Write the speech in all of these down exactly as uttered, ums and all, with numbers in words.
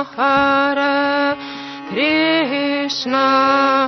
Hare Krishna,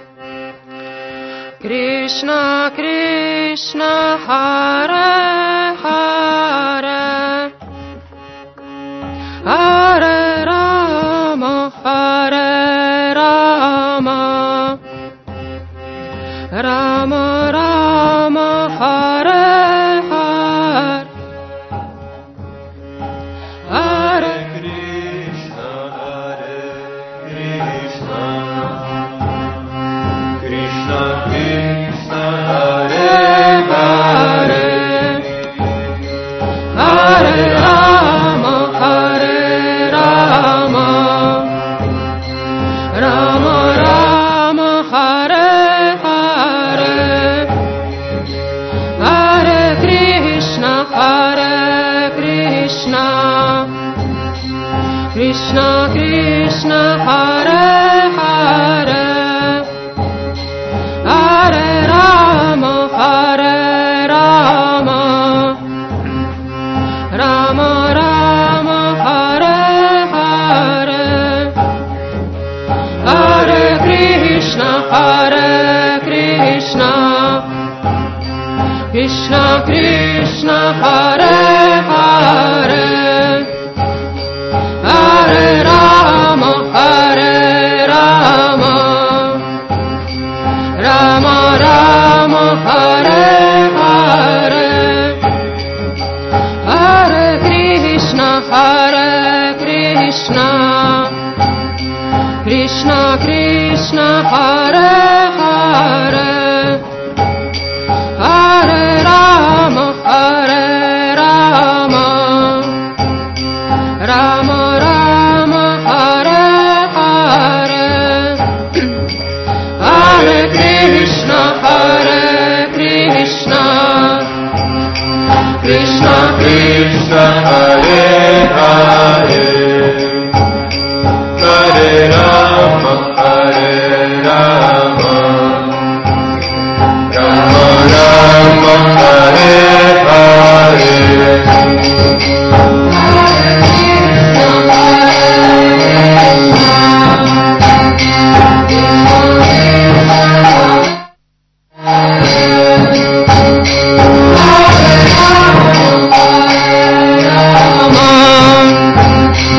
Krishna Krishna Hare Hare, Hare Rama Hare Rama, Rama Rama Hare Hare, Hare Krishna, Hare Krishna, Krishna Krishna Hare Hare, Hare Rama Hare Rama, Rama Rama Hare Hare, Hare Krishna Hare Krishna, Krishna Krishna Hare Hare, Hare Rama Hare Rama, Rama Rama Hare Hare, Hare Krishna Hare Krishna, Krishna Krishna Hare Hare, Hare Rama Hare Rama, Rama Rama Hare Hare, Hare Krishna Hare Krishna, Krishna Krishna Hare Hare, Hare Rama Hare Rama, Rama Rama Hare Hare, Hare Krishna Hare Krishna, Krishna Krishna Hare Hare, Hare Rama Hare Rama, Rama Rama Hare Hare, Hare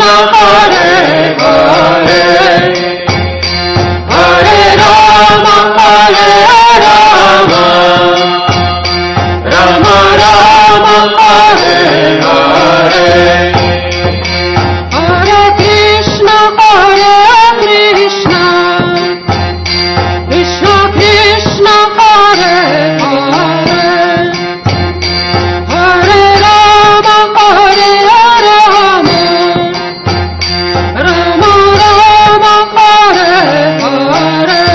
Krishna, Hare Hare, Hare Rama, Hare Rama, Rama Rama, Hare Hare, Hare Krishna, Hare Krishna, Krishna Krishna, Hare Hare, Hare Rama, Hare Rama, Rama Rama, Hare Hare,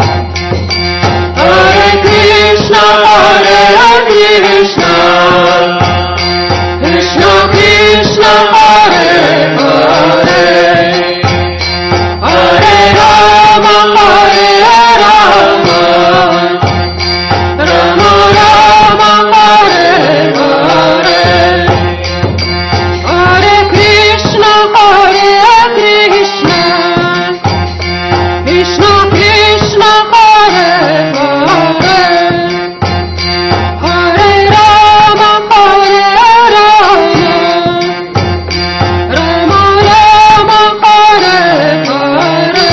Hare Krishna, Hare Krishna, Krishna Krishna, Hare Hare, Hare Rama, Hare Rama, Rama Rama, Hare Hare, Hare Krishna, Hare Krishna, Krishna Krishna, Hare Hare, Hare Rama, Hare Rama, Rama Rama, Hare Hare,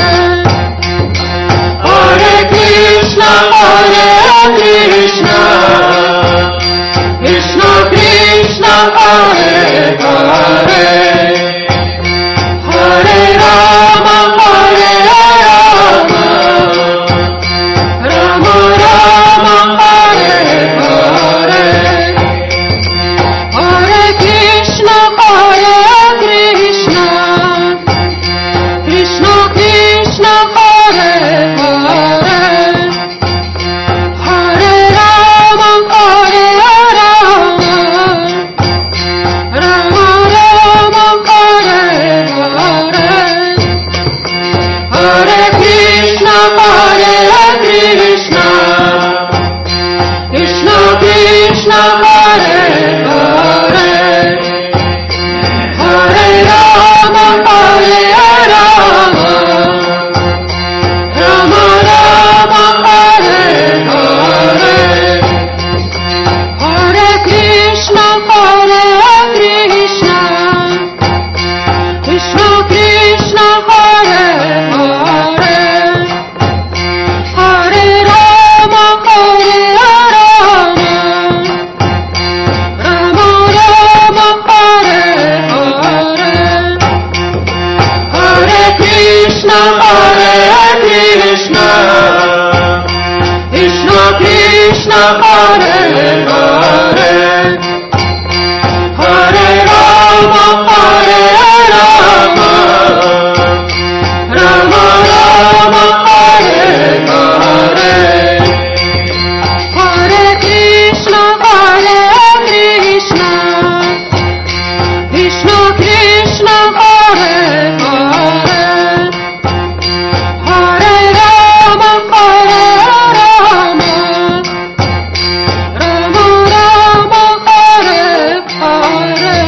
Hare Krishna, Hare Krishna, Krishna Krishna, Hare Hare, Hare Rama, Hare Rama, Rama Rama, Hare Hare, Hare Krishna, Hare Krishna, Krishna Krishna, Hare Hare, Hare Rama, Hare Rama, Rama Rama, Hare Hare, Hare Krishna, Hare Krishna, Krishna Krishna, Hare Hare, Hare Rama, Hare Rama, Rama Rama, Hare Hare, Hare Krishna, Hare Krishna, Krishna Krishna, Hare Hare, Hare Rama, Hare Rama, Rama Rama, Hare Hare, Hare Krishna, Hare Krishna, Krishna Krishna, Hare Hare, Hare Rama, Hare Rama, Rama Rama, Hare Hare, Hare Krishna, Hare Krishna, Krishna Krishna, Hare Hare, Hare Rama, Hare Rama, Rama Rama, Hare Hare,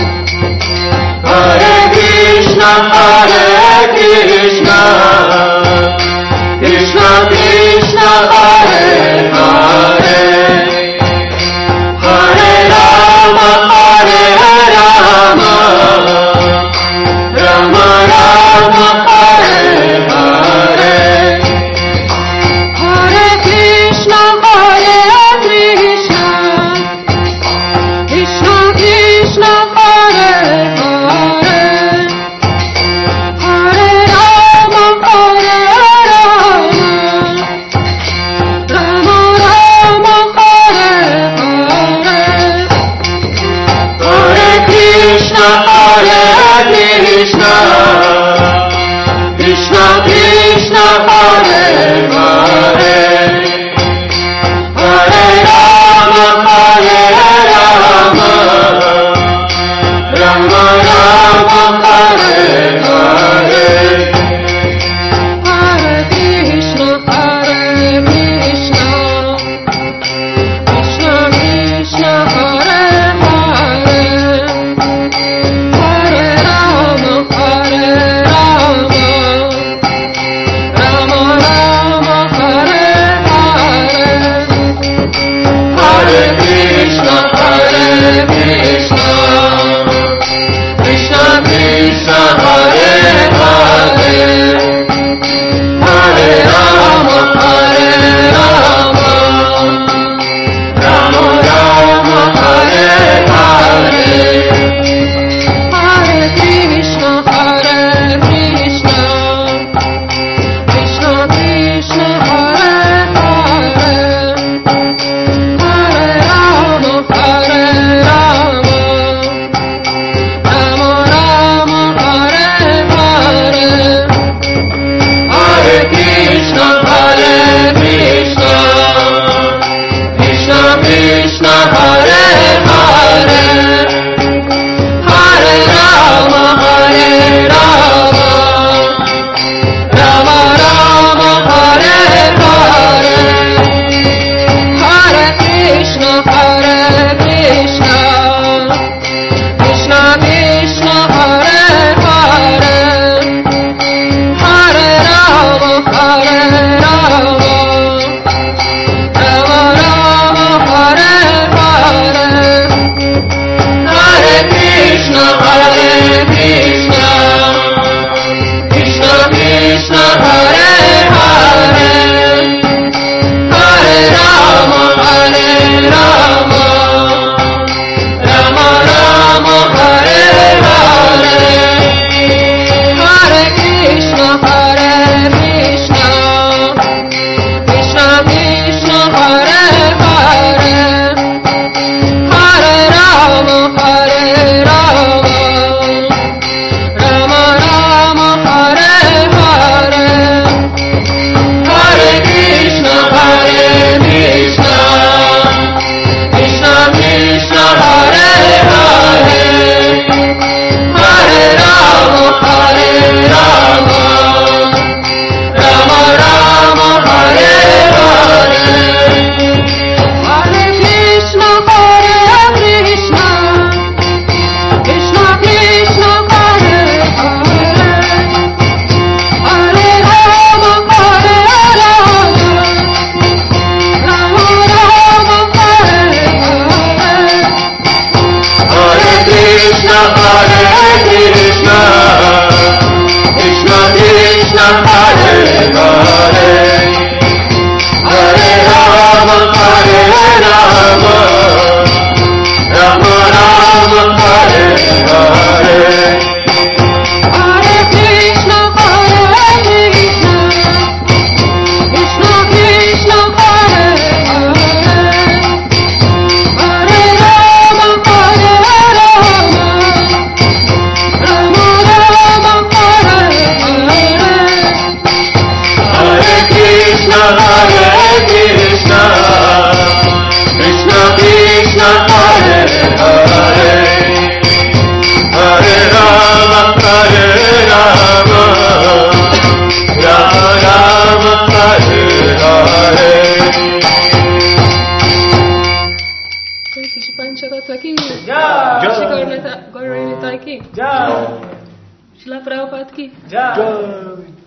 Hare Krishna, Hare Krishna, Krishna Krishna, Hare Hare, Hare Rama, Hare Rama, Rama Rama, Hare Hare, Hare Krishna, Hare Krishna, Krishna Krishna, Hare Hare, Hare Rama, Hare Rama, Rama Rama, Hare Hare, Hare Krishna, Hare Krishna, Krishna Krishna, Hare Hare, Hare Rama, Hare Rama, Rama Rama, Hare Hare, Hare Krishna, Hare Krishna, Krishna Krishna, Hare Hare, Hare Rama, Hare Rama, Rama Rama, Hare Hare, Hare Krishna, Hare Krishna, Krishna Krishna, शिला प्रभुपाद की जय